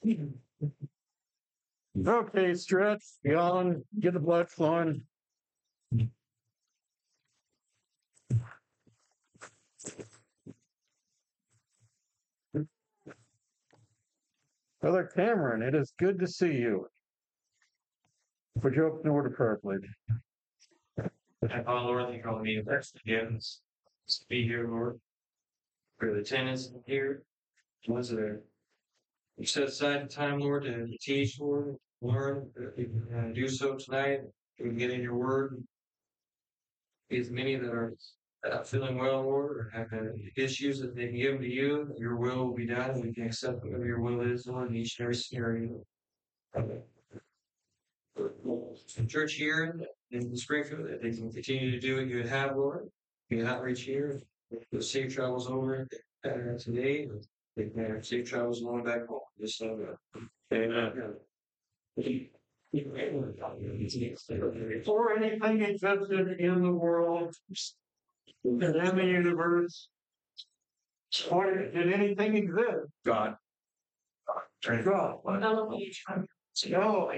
Okay, stretch, yawn, get the blood flowing. Brother Cameron, it is good to see you. Would you open the word of prayer, please? Our Lord, thank you for all the meeting that's forgiveness. To be here, Lord. For the attendance here. Ones that are you set aside time, Lord, to teach, Lord, learn, do so tonight. We can get in your word. As many that are feeling well, Lord, or have issues that they can give them to you, that your will be done, and we can accept whatever your will is, Lord, in each and every scenario. The church here in Springfield, that they can continue to do what you have, Lord. You outreach here, the safe travels over today. They can have safe travels going back home. Just so Amen. Or anything existed in the world, and in the universe, or did anything exist? God. God. No.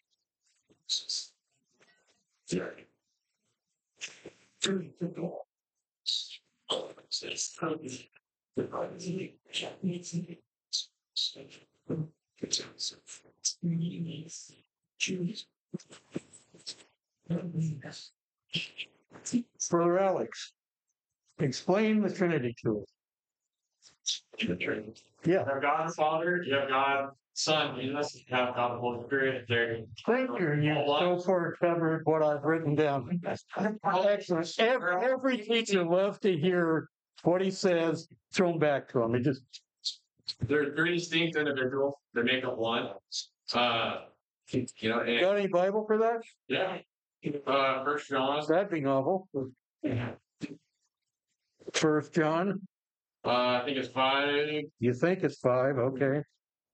Brother Alex, explain the Trinity to us. Yeah. You have God the Father, you have God Son, Jesus, you have God the Holy Spirit. There. Thank you. You so far covered what I've written down. Excellent. Every teacher loves to hear what he says thrown back to him. It just They're three distinct individuals. They make up one. And, got any Bible for that? Yeah. First John. That'd be novel. First John. I think it's 5. You think it's 5? Okay.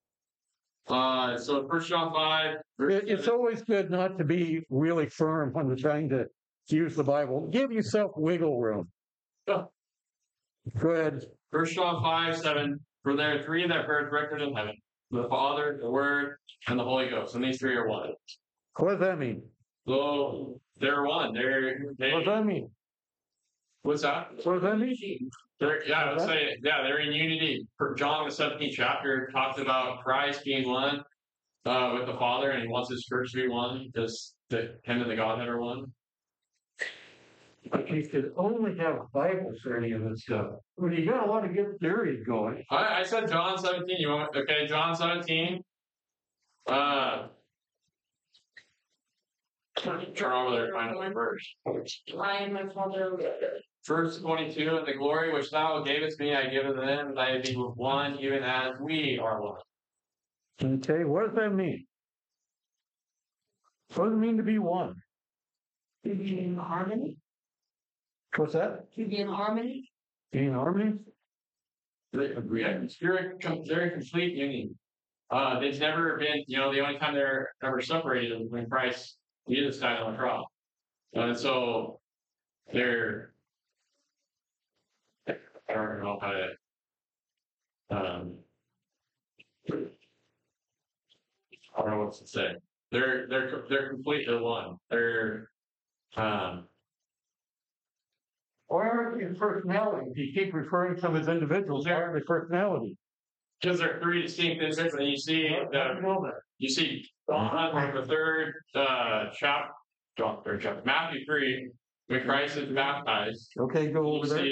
So First John 5. It's always good not to be really firm when you're trying to use the Bible. Give yourself wiggle room. Oh. Go ahead. First John 5:7. For there are 3 that bear record in heaven: the Father, the Word, and the Holy Ghost. And these 3 are one. What does that mean? So they're one. What does that mean? What's that? What does that mean? They're in unity. John the 17th chapter talks about Christ being one with the Father, and he wants his church to be one, just that him and the Godhead are one. But you could only have Bibles for any of this stuff. Well, you got a lot of good theories going. I said John 17. You want okay? John 17. Turn over there, find the verse. I am my Father. Verse 22, and the glory which thou gavest me, I give unto them, that they be one, even as we are one. Okay, what does that mean? What does it mean to be one? To be in harmony. What's that? To be in harmony. Be in harmony? They're in complete union. There's never been, the only time they're ever separated is when Christ Jesus died on the cross. And so they're, I don't know how to, I don't know what to say. They're completely one. They're, Or in personality, you keep referring to them as individuals, they're the personality. because they're 3 distinct individuals, and you see John, the third chapter, Matthew 3, when Christ is baptized. Okay, go over there.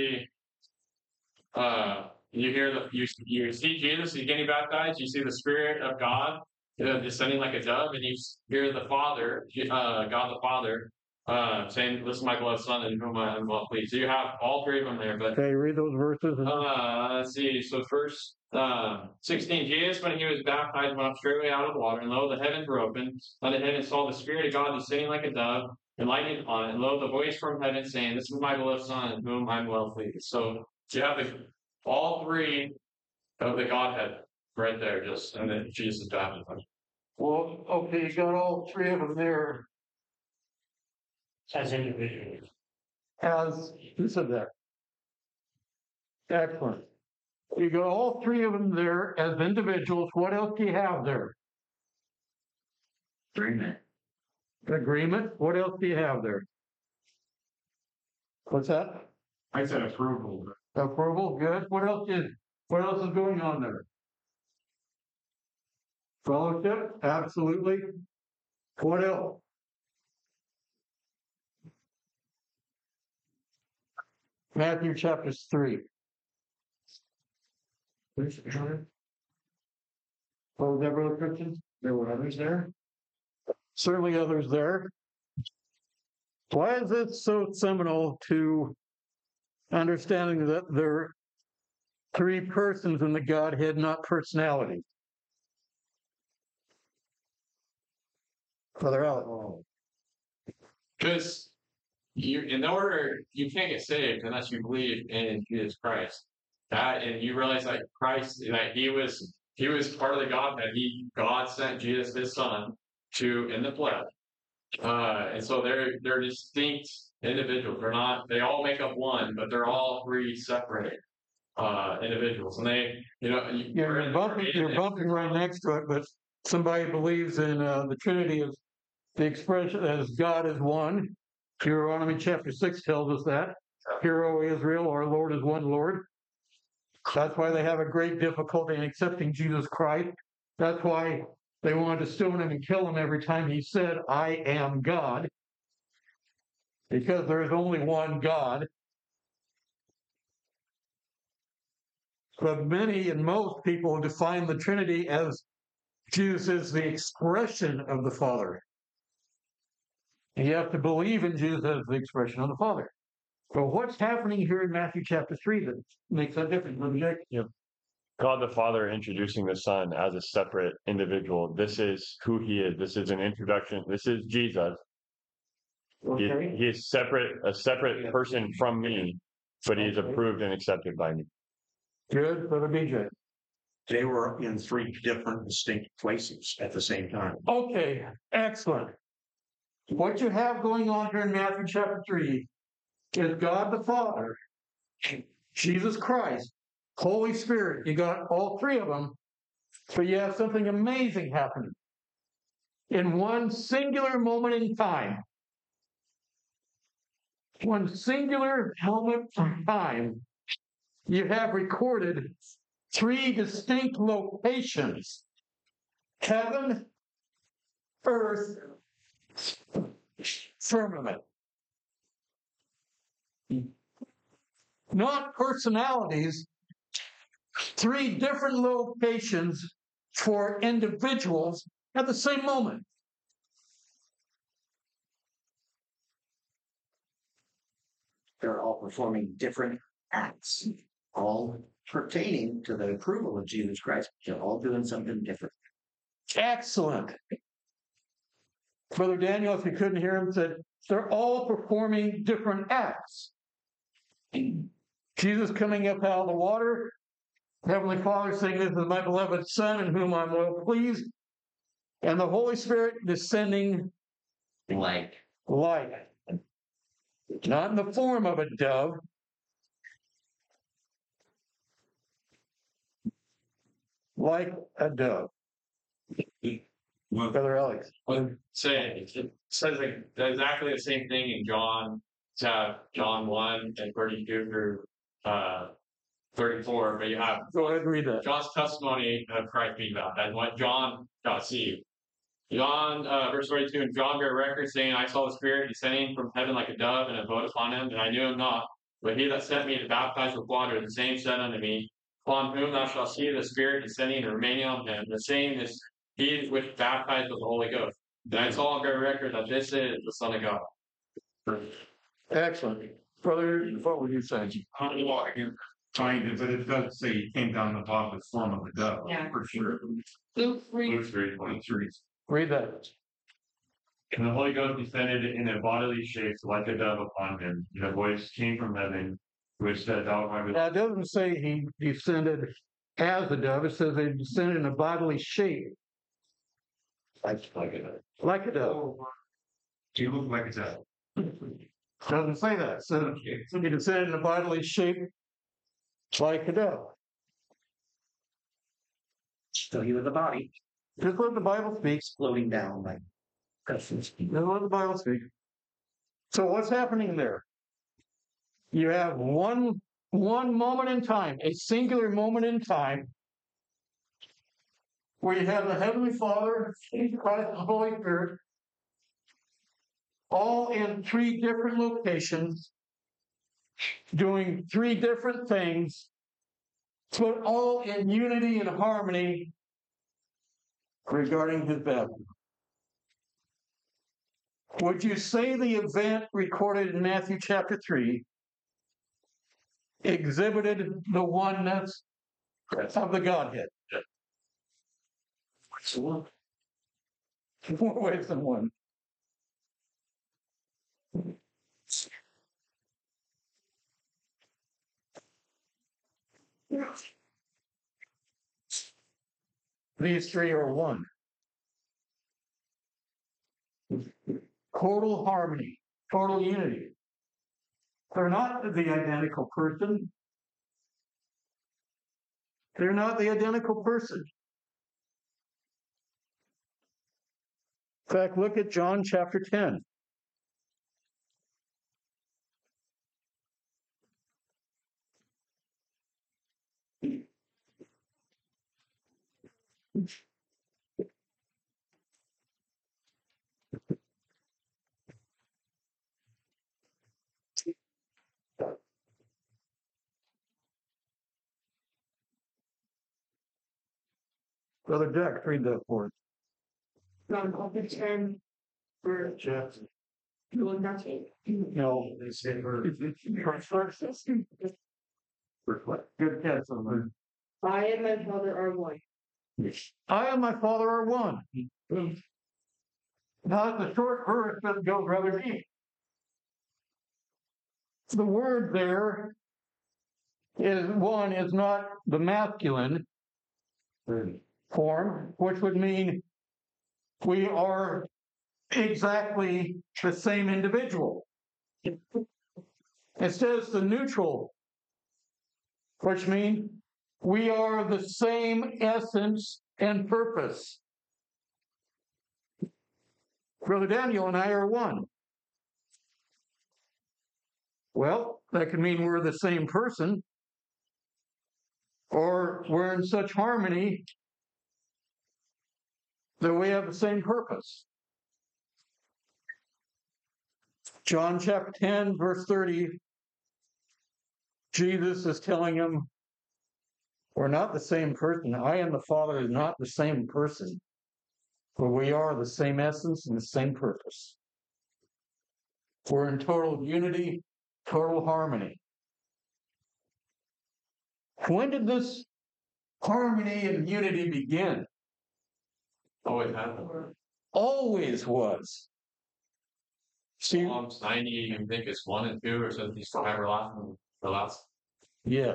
You see Jesus, he's getting baptized. You see the Spirit of God descending like a dove, and you hear the Father, God the Father, saying, "This is my beloved Son, in whom I am well pleased." So you have all 3 of them there. But okay, read those verses. let's see. So first, 16. Jesus, when he was baptized, went up straightway out of the water, and lo, the heavens were opened. On the heaven saw the Spirit of God descending like a dove, and lighting upon it. And lo, the voice from heaven saying, "This is my beloved Son, in whom I am well pleased." So you have all 3 of the Godhead right there, just and then Jesus baptized. Well, okay, you got all 3 of them there. As individuals. As who said that? Excellent. You got all three of them there as individuals. What else do you have there? Agreement. Agreement. What else do you have there? What's that? I said approval. Approval. Good. What else is going on there? Fellowship. Absolutely. What else? Matthew chapter 3. What was that, Brother Christian? There were others there. Certainly others there. Why is it so seminal to understanding that there are three persons in the Godhead, not personality? Brother Alec. Because you can't get saved unless you believe in Jesus Christ. That, and you realize that Christ, that he was part of the Godhead. God sent Jesus, his son, in the flesh. And so they're distinct individuals. They all make up one, but they're all three separate individuals. And You're bumping right next to it, but somebody believes in the Trinity as the expression as God is one. Deuteronomy chapter 6 tells us that. Hear, O Israel, our Lord is one Lord. That's why they have a great difficulty in accepting Jesus Christ. That's why they wanted to stone him and kill him every time he said, I am God. Because there is only one God. But many and most people define the Trinity as Jesus is the expression of the Father. And you have to believe in Jesus as the expression of the Father. But what's happening here in Matthew chapter 3 that makes that difference? God the Father introducing the Son as a separate individual. This is who he is. This is an introduction. This is Jesus. Okay. He is a separate person from me, but he is approved and accepted by me. Good, Brother BJ. They were in three different distinct places at the same time. Okay, excellent. What you have going on here in Matthew chapter 3 is God the Father, Jesus Christ, Holy Spirit. You got all three of them, but you have something amazing happening. In one singular moment in time, one singular moment in time, you have recorded three distinct locations: heaven, earth, firmament. Not personalities, three different locations for individuals at the same moment. They're all performing different acts, all pertaining to the approval of Jesus Christ. They're all doing something different. Excellent. Brother Daniel, if you couldn't hear him, said they're all performing different acts. Jesus coming up out of the water, Heavenly Father saying, "This is my beloved Son in whom I'm well pleased," and the Holy Spirit descending Like not in the form of a dove, like a dove. Brother Alex. It says exactly the same thing in John 1 and 32 through 34, but you have Go ahead and read that. John's testimony of Christ being baptized, what John got see. John, verse 42, and John bear record, saying, I saw the Spirit descending from heaven like a dove, and abode upon him, and I knew him not. But he that sent me to baptize with water, the same said unto me, Upon whom thou shalt see the Spirit descending and remaining on him, the same is he which baptized with the Holy Ghost. And I saw on bear record that this is the Son of God. Excellent. Brother, what would you say? Kind of, but it does say he came down the bottom of the form of a dove, Yeah. for sure. Luke 3. Luke 3:23. Read that. And the Holy Ghost descended in a bodily shape like a dove upon him, and a voice came from heaven, which said, Thou art my Now, it doesn't say he descended as a dove. It says he descended in a bodily shape, a dove. like a dove. You look like a dove. Doesn't say that. So he descended in a bodily shape, like a dove. Still you in the body, Just what the Bible speaks. floating down like. That's what the Bible speaks. So what's happening there? You have one moment in time, a singular moment in time, where you have the Heavenly Father, Jesus Christ, and the Holy Spirit, all in three different locations, doing three different things, but all in unity and harmony regarding his baptism. Would you say the event recorded in Matthew chapter 3 exhibited the oneness of the Godhead? More ways than one. These three are one. Total harmony, total unity. They're not the identical person. They're not the identical person. In fact, look at John chapter 10. Brother Jack, read that for us. John chapter 10, verse doing nothing. No, They say her. first verse. Good catch on that. I and my Father are one. I and my Father are one. Now, it's a short verse, but it goes rather deep. The word there is one, is not the masculine form, which would mean we are exactly the same individual. It says the neutral, which means we are the same essence and purpose. Brother Daniel and I are one. Well, that could mean we're the same person, or we're in such harmony that we have the same purpose. John chapter 10, verse 30, Jesus is telling him, we're not the same person. I and the Father is not the same person, but we are the same essence and the same purpose. We're in total unity, total harmony. When did this harmony and unity begin? Always happened. Always was. See, Psalms 90, you think it's 1 and 2, or says he's everlasting, the last. yeah.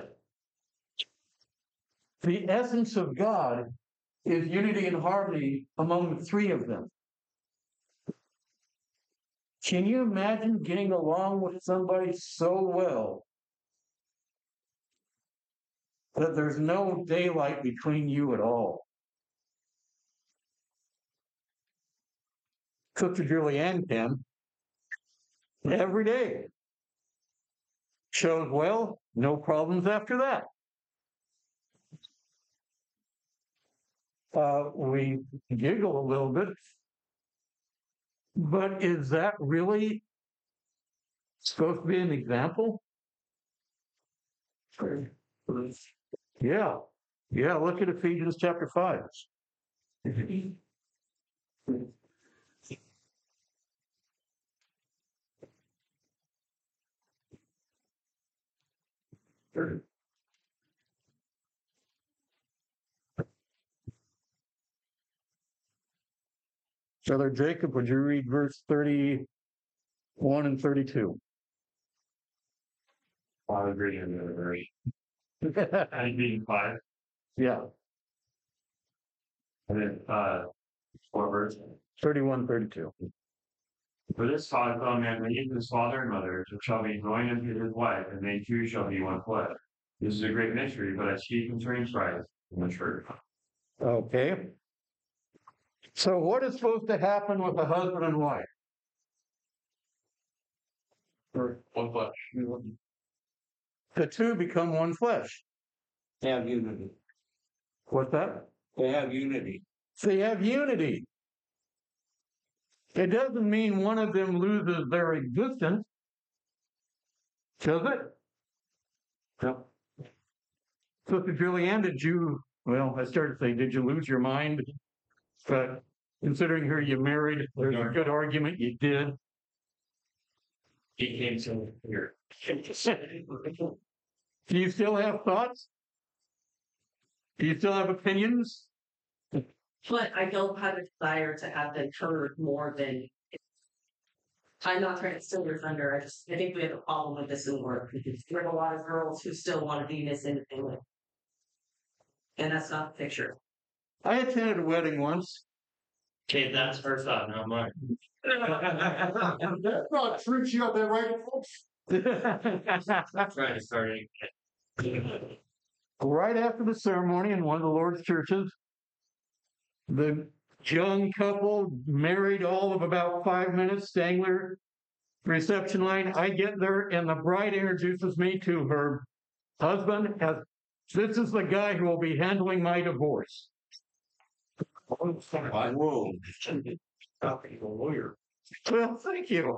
The essence of God is unity and harmony among the three of them. Can you imagine getting along with somebody so well that there's no daylight between you at all? Sister Julianne can. Every day. Shows well, no problems after that. We giggle a little bit. But is that really supposed to be an example? Yeah. Yeah, look at Ephesians chapter 5. Brother Jacob, would you read verse 31 and 32? I agree in the verse. I being 5, Yeah, and then 4 verse. 31, 32. For this cause, a man leave his father and mother, and shall be joined unto his wife, and they two shall be one flesh. This is a great mystery, but I speak concerning Christ and the church. Okay. So what is supposed to happen with a husband and wife? Or one flesh. The two become one flesh. They have unity. What's that? They have unity. They have unity. It doesn't mean one of them loses their existence, does it? Yep. Sister Julianne, well, I started to say, did you lose your mind? But considering who you married, there's a good argument you did. He came to here. Do you still have thoughts? Do you still have opinions? But I don't have a desire to have them heard more than. I'm not trying to steal your thunder. I think we have a problem with this in work. There are a lot of girls who still want to be Miss Independent. And that's not the picture. I attended a wedding once. Okay, that's her thought, not mine. That's not true. You got that right, folks. Trying to start it. Right after the ceremony in one of the Lord's churches, the young couple married all of about 5 minutes, staying there, reception line. I get there and the bride introduces me to her husband as this is the guy who will be handling my divorce. Whoa. Lawyer. Well, thank you.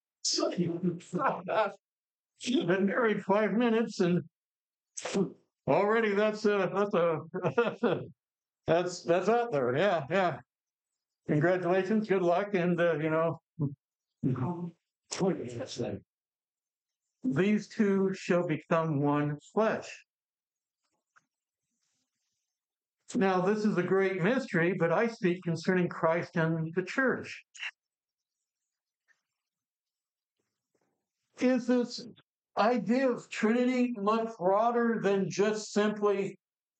You've been married 5 minutes and already that's out there. Yeah. Congratulations, good luck, and these two shall become one flesh. Now, this is a great mystery, but I speak concerning Christ and the church. Is this idea of Trinity much broader than just simply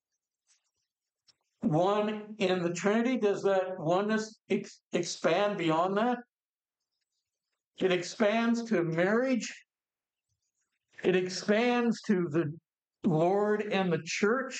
one in the Trinity? Does that oneness expand beyond that? It expands to marriage. It expands to the Lord and the church.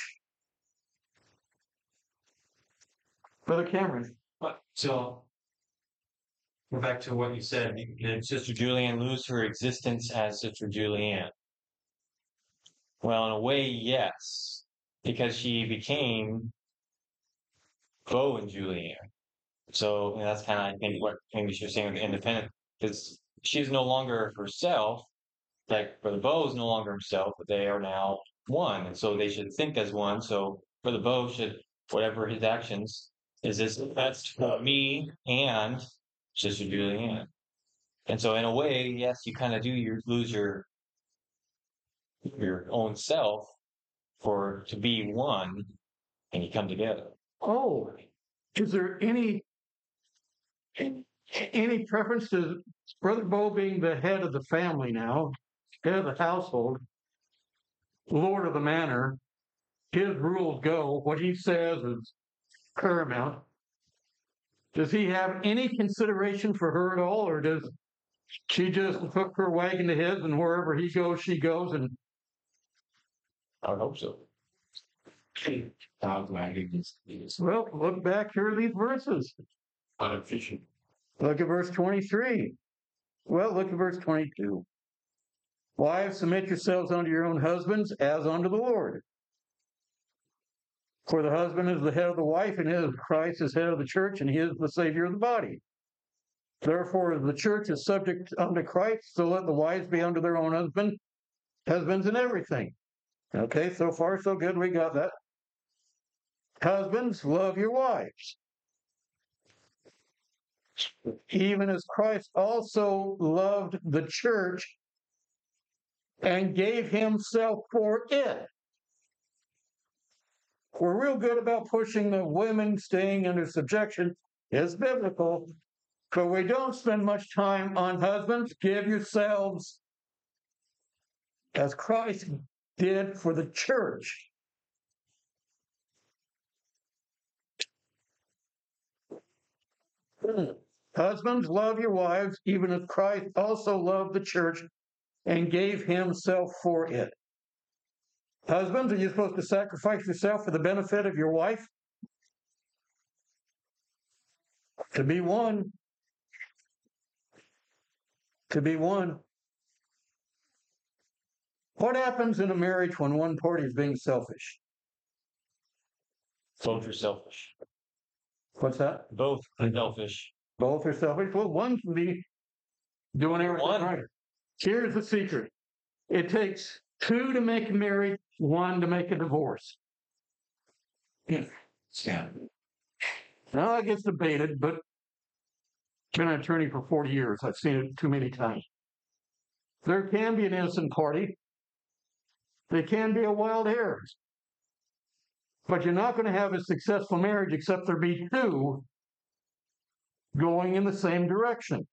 Brother Cameron. So, go back to what you said. Did Sister Julianne lose her existence as Sister Julianne? Well, in a way, yes, because she became Bo and Julianne. So that's kind of, I think, what English you're saying with independent, because she's no longer herself. Like Brother Bo is no longer himself, but they are now one, and so they should think as one. So Brother Bo should, whatever his actions, that's me and Sister Julianne. And so in a way, yes, you kind of do lose your own self to be one, and you come together. Oh, is there any preference to Brother Bo being the head of the family now, head of the household, Lord of the manor? His rules go. What he says is paramount. Does he have any consideration for her at all, or does she just hook her wagon to his, and wherever he goes, she goes? And I would hope so. well, look back here at these verses. Unofficial. Look at verse 23. Well, look at verse 22. Wives, submit yourselves unto your own husbands as unto the Lord. For the husband is the head of the wife, and Christ is head of the church, and he is the Savior of the body. Therefore, as the church is subject unto Christ, so let the wives be unto their own husbands in everything. Okay, so far so good. We got that. Husbands, love your wives, even as Christ also loved the church and gave himself for it. We're real good about pushing the women staying under subjection. It's biblical, but we don't spend much time on husbands. Give yourselves as Christ did for the church. Husbands, love your wives, even as Christ also loved the church and gave himself for it. Husbands, are you supposed to sacrifice yourself for the benefit of your wife? To be one. To be one. What happens in a marriage when one party is being selfish? Both are selfish. What's that? Both are selfish. Both are selfish. Well, one can be doing everything One. right. Here's the secret. It takes two to make a marriage, one to make a divorce. Yeah. Now that gets debated, but I've been an attorney for 40 years. I've seen it too many times. There can be an innocent party. There can be a wild hair. But you're not going to have a successful marriage except there be two going in the same direction.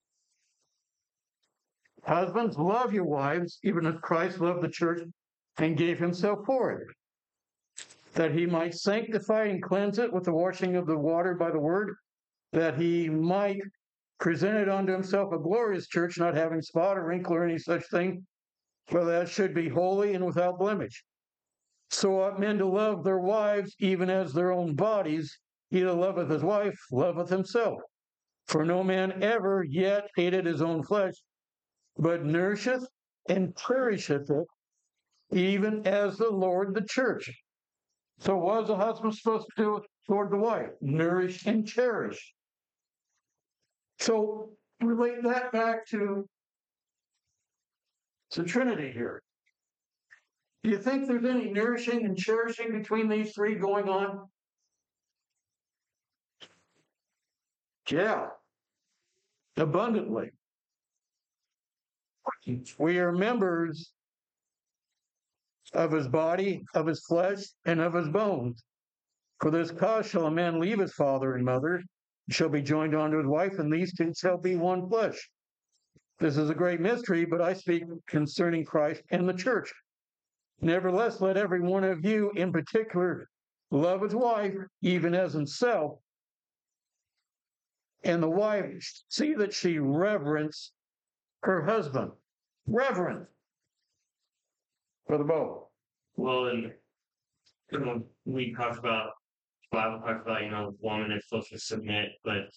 Husbands, love your wives, even as Christ loved the church and gave himself for it, that he might sanctify and cleanse it with the washing of the water by the word, that he might present it unto himself a glorious church, not having spot or wrinkle or any such thing, for that should be holy and without blemish. So ought men to love their wives even as their own bodies. He that loveth his wife loveth himself. For no man ever yet hated his own flesh, but nourisheth and cherisheth it, even as the Lord the church. So what is a husband supposed to do toward the wife? Nourish and cherish. So relate that back to the Trinity here. Do you think there's any nourishing and cherishing between these three going on? Yeah, abundantly. We are members of his body, of his flesh, and of his bones. For this cause shall a man leave his father and mother, and shall be joined unto his wife, and these two shall be one flesh. This is a great mystery, but I speak concerning Christ and the church. Nevertheless, let every one of you in particular love his wife, even as himself, and the wife see that she reverence her husband. Reverence for the both. Well, and we talked about, Bible talks about, the woman is supposed to submit, but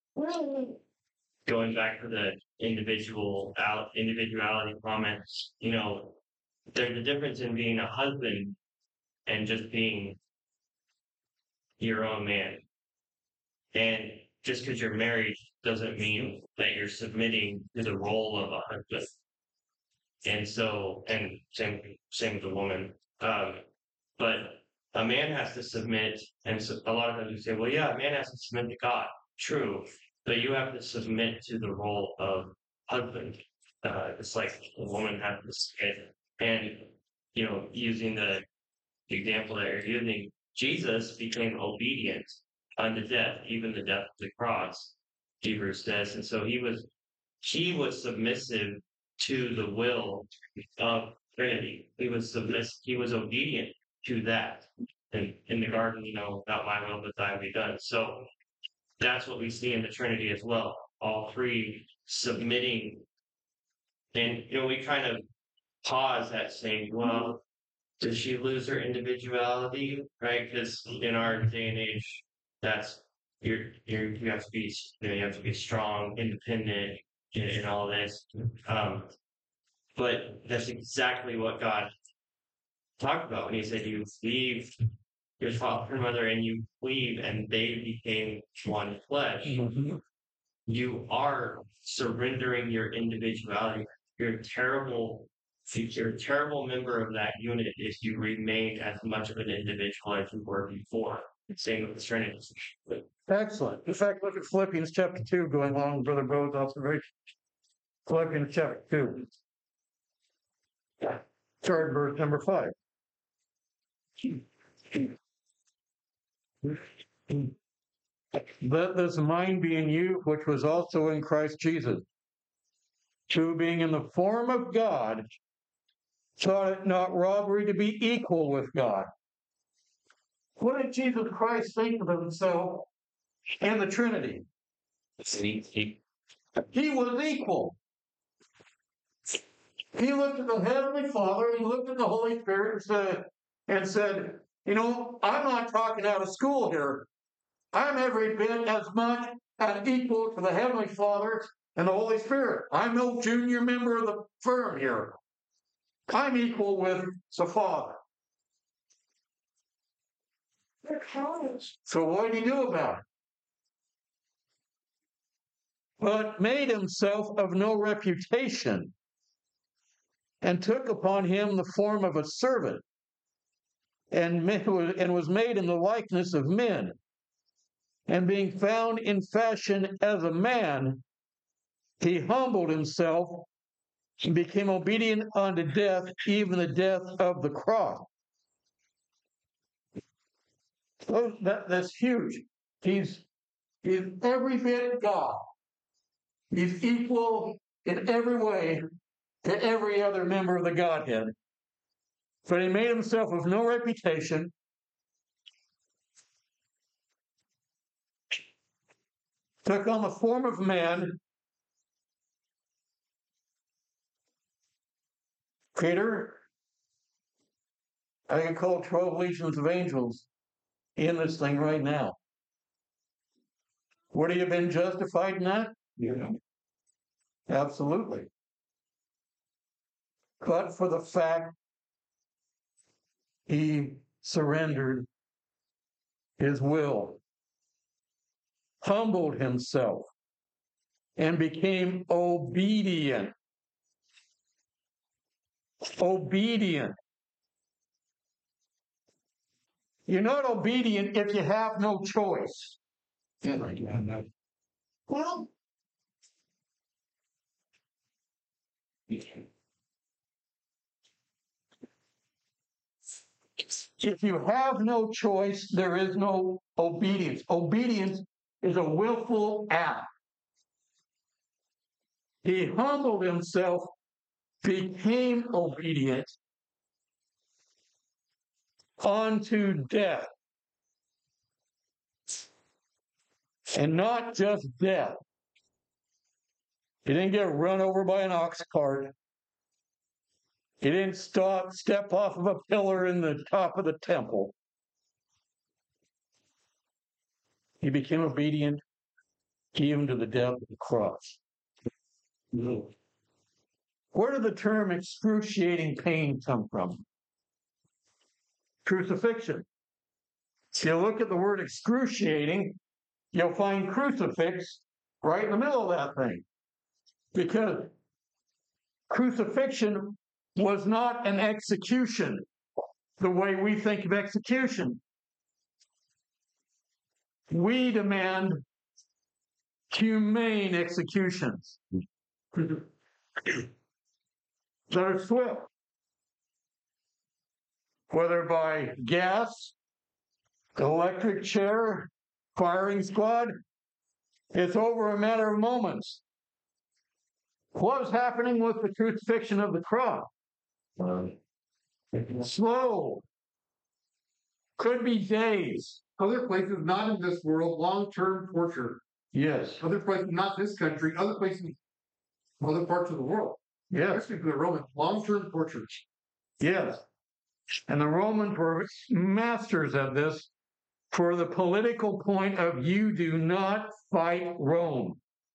going back to the individuality comments, there's a difference in being a husband and just being your own man. And just because you're married doesn't mean that you're submitting to the role of a husband. And so, and same with the woman. But a man has to submit, and so a lot of times you say, well, yeah, a man has to submit to God. True, but you have to submit to the role of husband. It's like a woman has to submit. And, using the example that you're using, Jesus became obedient unto death, even the death of the cross, Hebrews says. And so he was submissive to the will of Trinity. He was obedient to that. And in the garden, not my will, but thine be done. So that's what we see in the Trinity as well. All three submitting. And, we kind of pause at saying, well, does she lose her individuality? Right? Because in our day and age, that's you have to be strong, independent, and all this. But that's exactly what God talked about when he said you leave your father and mother and you cleave and they became one flesh. Mm-hmm. You are surrendering your individuality. You're a terrible member of that unit if you remain as much of an individual as you were before. Same with the Trinity. Excellent. In fact, look at Philippians chapter 2, going along with Brother Bo's observation. Philippians chapter 2. Start verse number 5. Let this mind be in you, which was also in Christ Jesus, who being in the form of God, thought it not robbery to be equal with God. What did Jesus Christ think of himself and the Trinity? He was equal. He looked at the Heavenly Father, he looked at the Holy Spirit and said, I'm not talking out of school here. I'm every bit as much an equal to the Heavenly Father and the Holy Spirit. I'm no junior member of the firm here. I'm equal with the Father. So what did he do about it? But made himself of no reputation, and took upon him the form of a servant, and was made in the likeness of men. And being found in fashion as a man, he humbled himself and became obedient unto death, even the death of the cross. So that's huge. He's every bit God. He's equal in every way to every other member of the Godhead. But he made himself of no reputation, took on the form of man. Peter, I can call 12 legions of angels in this thing right now. Would he have been justified in that? Yeah. Absolutely. But for the fact he surrendered his will, humbled himself, and became obedient. Obedient. You're not obedient if you have no choice. Well, if you have no choice, there is no obedience. Obedience is a willful act. He humbled himself, became obedient unto death. And not just death. He didn't get run over by an ox cart. He didn't step off of a pillar in the top of the temple. He became obedient even to the death of the cross. Where did the term excruciating pain come from? Crucifixion. If you look at the word excruciating, you'll find crucifix right in the middle of that thing. Because crucifixion was not an execution the way we think of execution. We demand humane executions that are swift, whether by gas, electric chair, firing squad. It's over a matter of moments. What was happening with the crucifixion of the cross? Slow. Could be days. Other places not in this world, long-term torture. Yes. Other places, not this country, other places, other parts of the world. Yes. Especially for the Romans, long-term torture. Yes. And the Romans were masters of this for the political point of you do not fight Rome.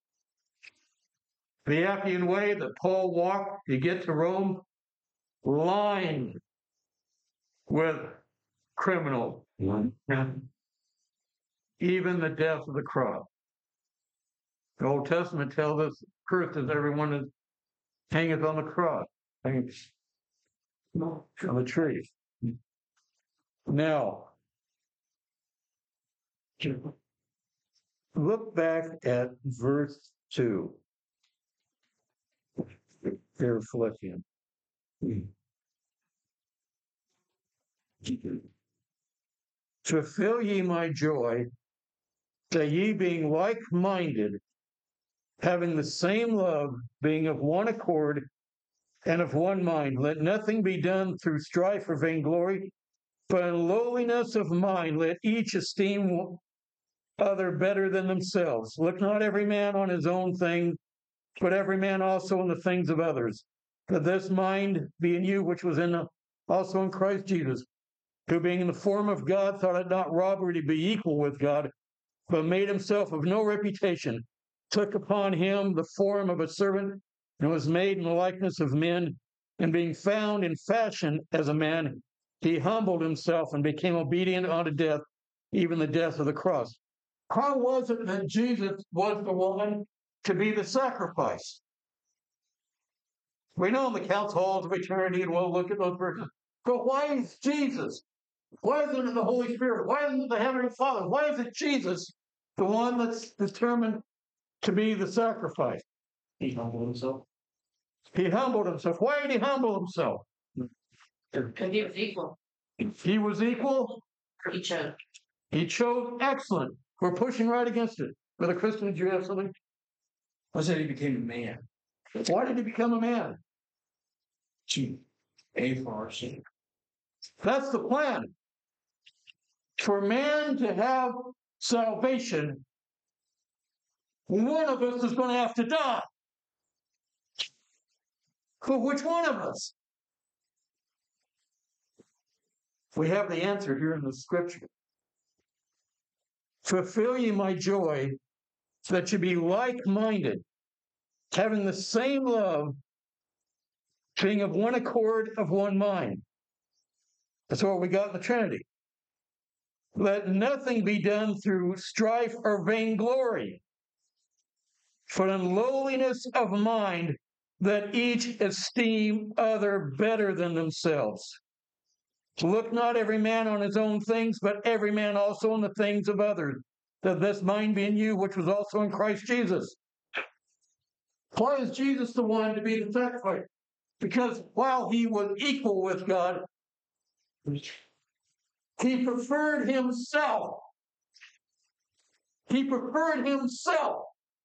The Appian Way that Paul walked to get to Rome, lined with criminals. Even the death of the cross. The Old Testament tells us, cursed is everyone that hangeth on the cross, hangeth on the tree. Now, look back at verse 2. Here, Philippians. To fill ye my joy, that ye being like-minded, having the same love, being of one accord and of one mind, let nothing be done through strife or vainglory, but in lowliness of mind let each esteem other better than themselves. Look not every man on his own thing, but every man also on the things of others. That this mind be in you, which was also in Christ Jesus, who being in the form of God thought it not robbery to be equal with God, but made himself of no reputation, took upon him the form of a servant, and was made in the likeness of men. And being found in fashion as a man, he humbled himself and became obedient unto death, even the death of the cross. How was it that Jesus was the one to be the sacrifice? We know in the council halls of eternity, and we'll look at those verses. But why is Jesus? Why isn't it the Holy Spirit? Why isn't it the Heavenly Father? Why is it Jesus, the one that's determined to be the sacrifice? He humbled himself. He humbled himself. Why did he humble himself? Because he was equal. He was equal. He chose. He chose excellent. We're pushing right against it. Brother Christian, did you have something? I said he became a man. Why did he become a man? To pay for our sin. That's the plan. For man to have salvation, one of us is going to have to die. But which one of us? We have the answer here in the scripture. Fulfill ye my joy, that you be like-minded, having the same love, being of one accord, of one mind. That's what we got in the Trinity. Let nothing be done through strife or vainglory, but in lowliness of mind, that each esteem other better than themselves. Look not every man on his own things, but every man also on the things of others. That this mind be in you, which was also in Christ Jesus. Why is Jesus the one to be the sacrifice? Because while he was equal with God, he preferred himself. He preferred himself.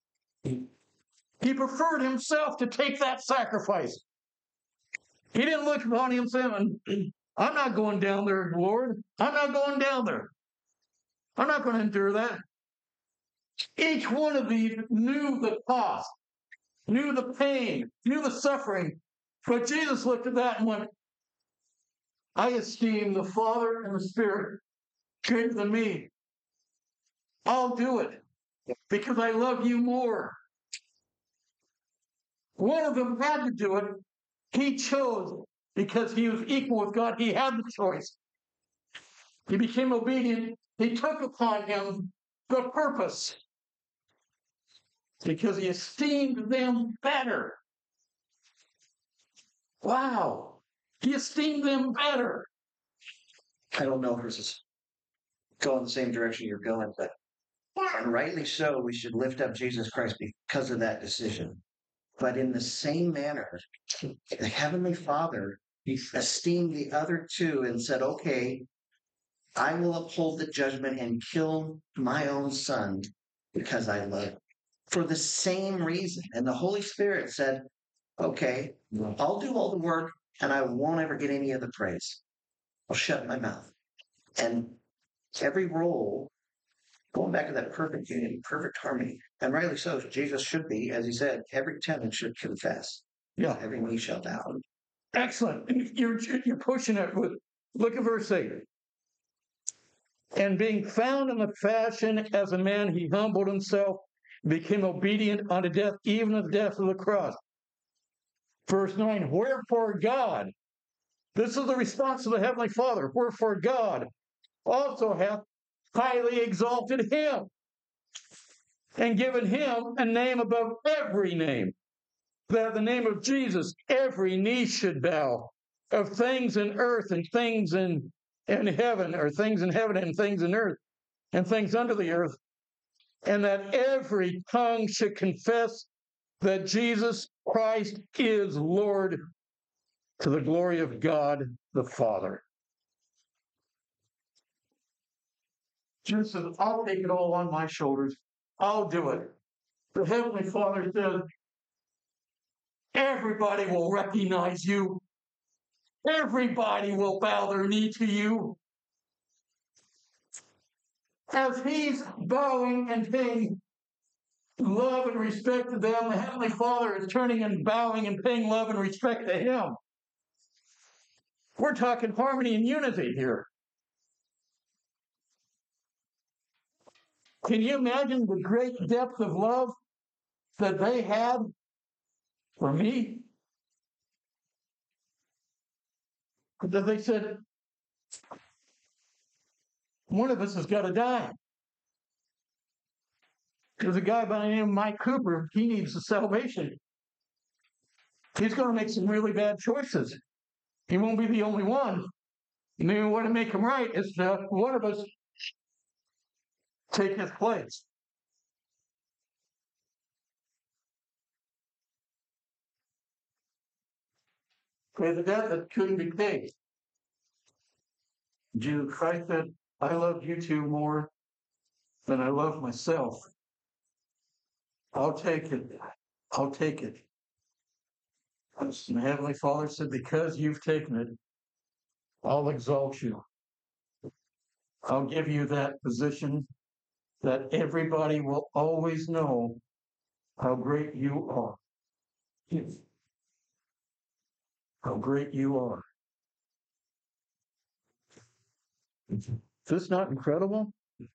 He preferred himself to take that sacrifice. He didn't look upon him saying, I'm not going down there, Lord. I'm not going down there. I'm not going to endure that. Each one of these knew the cost, knew the pain, knew the suffering. But Jesus looked at that and went, I esteem the Father and the Spirit greater than me. I'll do it because I love you more. One of them had to do it. He chose because he was equal with God. He had the choice. He became obedient. He took upon him the purpose because he esteemed them better. Wow. He esteemed them better. I don't know if this is going the same direction you're going, but and rightly so, we should lift up Jesus Christ because of that decision. But in the same manner, the Heavenly Father esteemed the other two and said, okay, I will uphold the judgment and kill my own son because I love him. For the same reason. And the Holy Spirit said, okay, I'll do all the work and I won't ever get any of the praise. I'll shut my mouth. And every role, going back to that perfect unity, perfect harmony, and rightly so, Jesus should be, as he said, every tenant should confess. Yeah. Every knee shall bow. Excellent. You're pushing it with, look at verse 8. And being found in the fashion as a man, he humbled himself, became obedient unto death, even the death of the cross. Verse 9, wherefore God, this is the response of the Heavenly Father, wherefore God also hath highly exalted him and given him a name above every name, that at the name of Jesus every knee should bow, of things in earth and things in heaven, or things in heaven and things in earth and things under the earth, and that every tongue should confess that Jesus Christ is Lord, to the glory of God the Father. Jesus says, I'll take it all on my shoulders. I'll do it. The Heavenly Father says, everybody will recognize you. Everybody will bow their knee to you. As he's bowing and paying love and respect to them, the Heavenly Father is turning and bowing and paying love and respect to him. We're talking harmony and unity here. Can you imagine the great depth of love that they had for me? That they said, one of us has got to die. There's a guy by the name of Mike Cooper, he needs the salvation. He's going to make some really bad choices. He won't be the only one. And then we want to make him right is one of us take his place. There's a debt that couldn't be paid. Jesus Christ said, I love you two more than I love myself. I'll take it. I'll take it. And the Heavenly Father said, because you've taken it, I'll exalt you. I'll give you that position that everybody will always know how great you are. How great you are. Is this not incredible?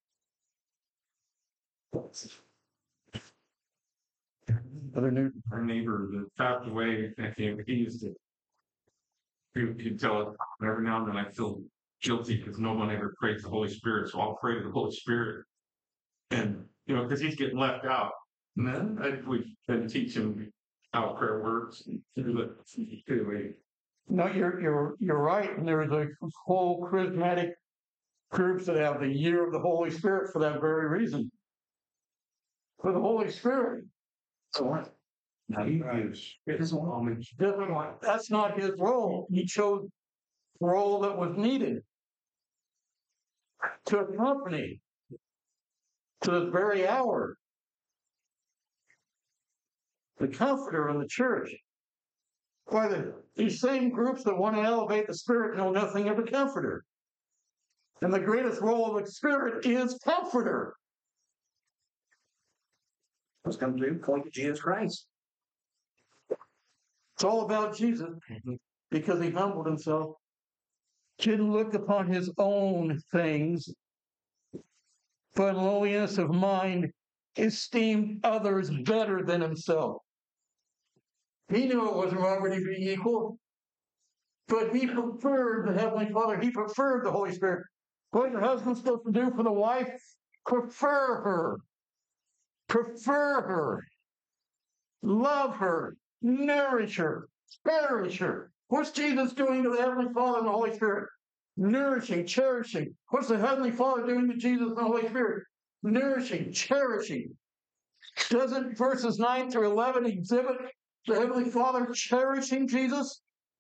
Other new. Our neighbor that passed away, he used to. He'd tell us every now and then I feel guilty because no one ever prays the Holy Spirit, so I'll pray to the Holy Spirit. And because he's getting left out. And then we then teach him how prayer works. Anyway. No, you're right. And there's a whole charismatic groups that have the year of the Holy Spirit for that very reason. For the Holy Spirit. So He gives homage. that's not his role. He chose the role that was needed to accompany to this very hour. The comforter of the church. Why these same groups that want to elevate the Spirit know nothing of the comforter. And the greatest role of the Spirit is comforter. Let's come to point to Jesus Christ. It's all about Jesus because he humbled himself, didn't look upon his own things, but in lowliness of mind esteemed others better than himself. He knew it wasn't robbery to be equal, but he preferred the Heavenly Father. He preferred the Holy Spirit. What your husband's supposed to do for the wife? Prefer her. Prefer her. Love her. Nourish her. Cherish her. What's Jesus doing to the Heavenly Father and the Holy Spirit? Nourishing, cherishing. What's the Heavenly Father doing to Jesus and the Holy Spirit? Nourishing, cherishing. Doesn't verses 9 through 11 exhibit the Heavenly Father cherishing Jesus?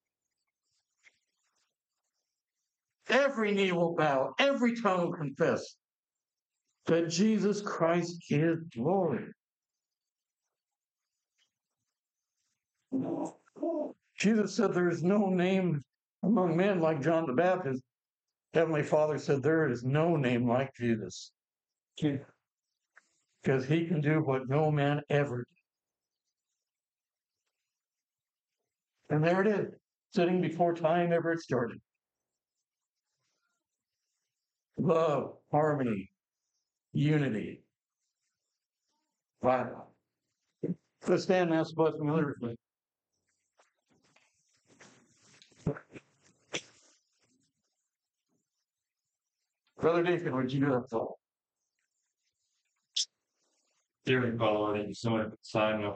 Every knee will bow, every tongue will confess that Jesus Christ is Lord. Jesus said there is no name among men like John the Baptist. Heavenly Father said there is no name like Jesus. Because he can do what no man ever did. And there it is, sitting before time ever started. Love, harmony, unity. Wow. Let's stand and ask the blessing of the Lord. Brother Deacon, would you do that thought? Dearly Father, thank you so much for the time